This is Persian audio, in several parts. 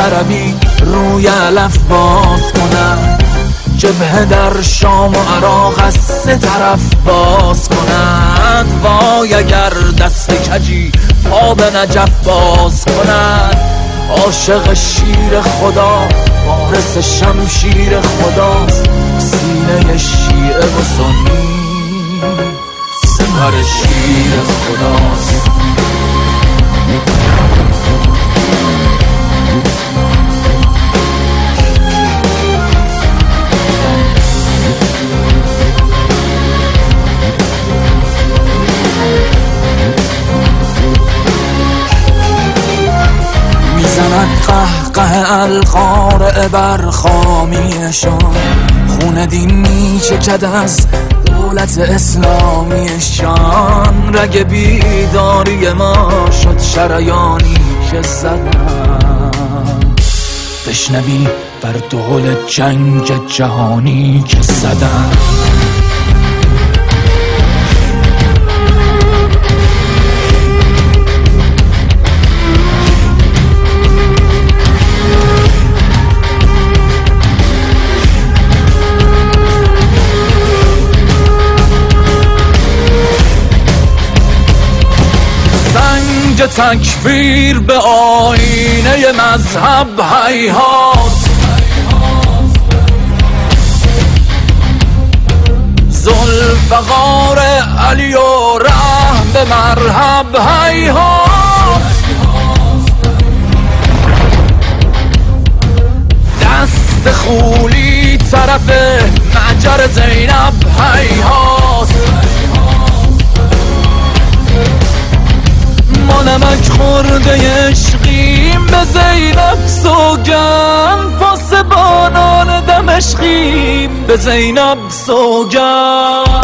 عربی روی علف باز کنن، جبهه در شام و عراق از سه طرف باز کنند. وای اگر دست کجی پا به نجف باز کنند. عاشق شیر خدا وارث شمشیر خداست، سینه شیعه و سنی سپر شیر خداست. میزند قهقه القارع بر خامیشان، خون دین میچکد از دولت اسلامیشان. رگ بیداری ما شد شریانی که زدن، بشنوی بر دول جنگ جهانی که زدن. تکفیر به آینه مذهب هیهات، ذوالفقار علی و رحم به مرحب هیهات. دست خولی طرف معجر زینب هیهات. ما نمک خورده عشقیم به زینب سوگند، پاسبانان دمشقیم به زینب سوگند.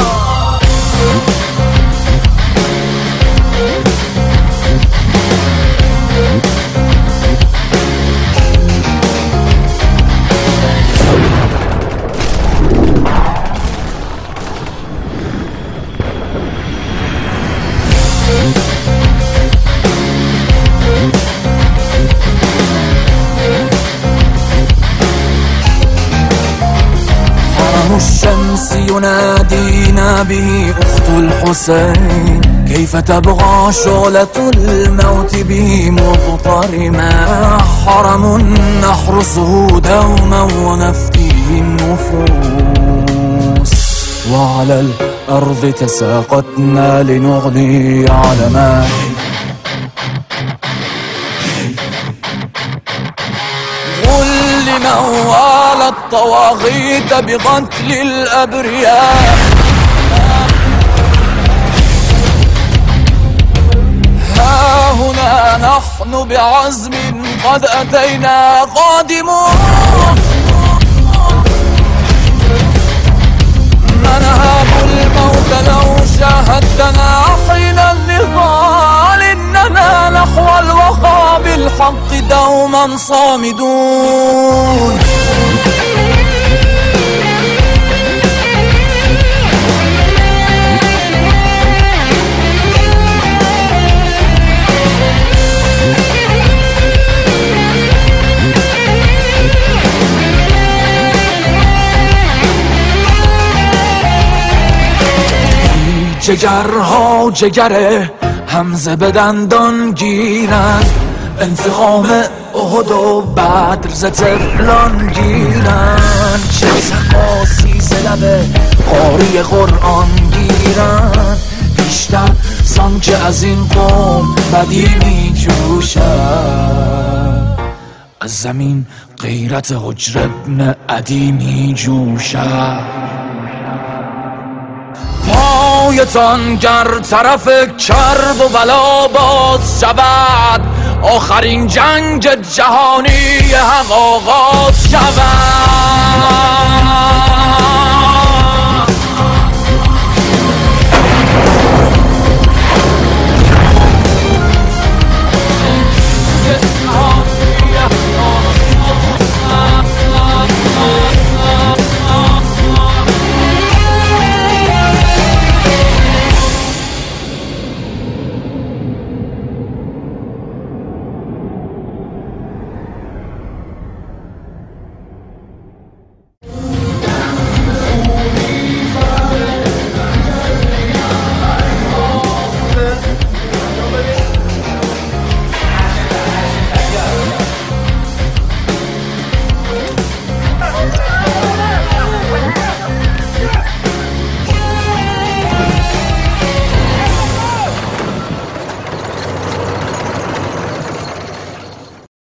الشمس ينادينا به أخت الحسين، كيف تبغى شعلة الموت به مضطرما. حرم نحرسه دوما ونفديه النفوس، وعلى الأرض تساقطنا لنغني علما. موال الطواغيت بقتل الأبرياء، ها هنا نحن بعزم قد أتينا قادمون. ننهب الموت لو شاهدتنا حين النضال، إننا نحو الوفا بالحق دوما صامدون. جگرها جگر حمزه به دندان گیرند، انتقام احد و بدر ز طفلان گیرند. چه سقاسی ز لب قاری قرآن گیرند، بیشتر زان که از این قوم بدی می جوشد. از زمین غیرت حجر ابن عدی می جوشد. پایتان گر طرف کرب و بلا باز شود، آخرین جنگ جهانی حق آغاز شود.